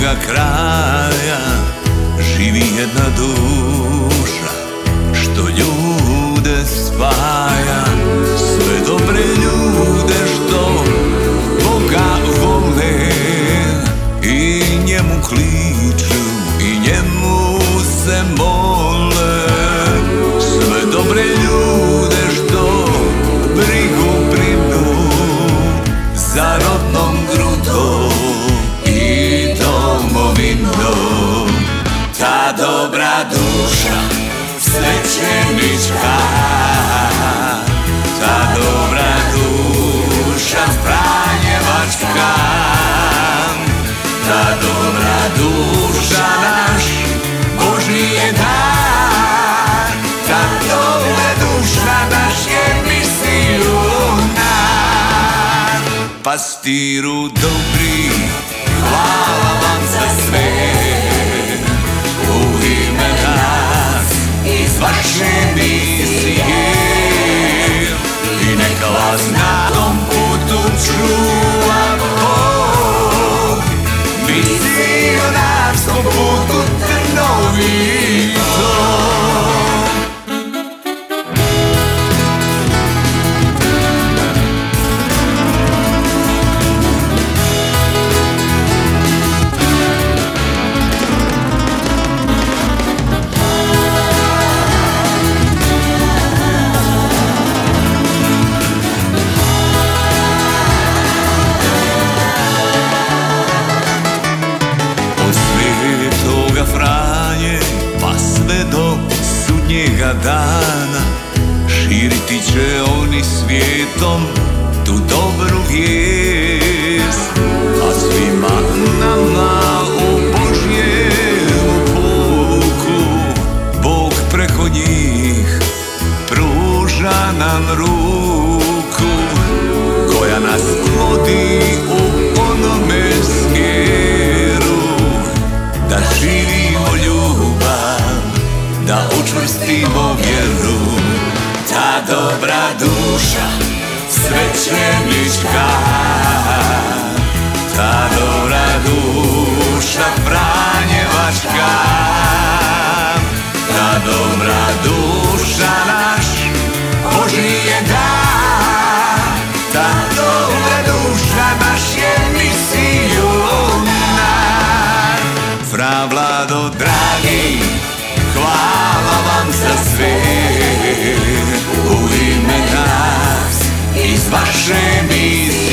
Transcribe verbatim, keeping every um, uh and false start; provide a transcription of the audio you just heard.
svoga kraja živi jedna duša što ljude spaja. Sve dobre ljude što Boga vole i njemu kliču i njemu se mole. Sve dobre ljude što brigu brinu za rodnom grudom i domovinom. Ta dobra duša svećenička, ta dobra duša franjevačka, ta dobra duša naš Božji je dar. Ta dobra duša naš je misionar. Pastiru dobri, hvala vam za sve, u ime nas iz vaše misije. I neka vas na tom putu čuva Bog, misionarskom putu trnovitom. Franje, pa sve do sudnjega dana širiti će oni svijetom tu dobru vijest. A svima nama u Božjemu puku Bog preko njih pruža nam ruku, koja nas vodi u onome smjeru da živimo ljubav, da učvrstimo vjeru. Ta dobra duša svećenička, ta dobra duša franjevačka, ta dobra duša naš Božji je dar. Ta dobra duša naš je misionar. Fra Vlado dragi, hvala vam za sve, u ime nas iz vaše misije.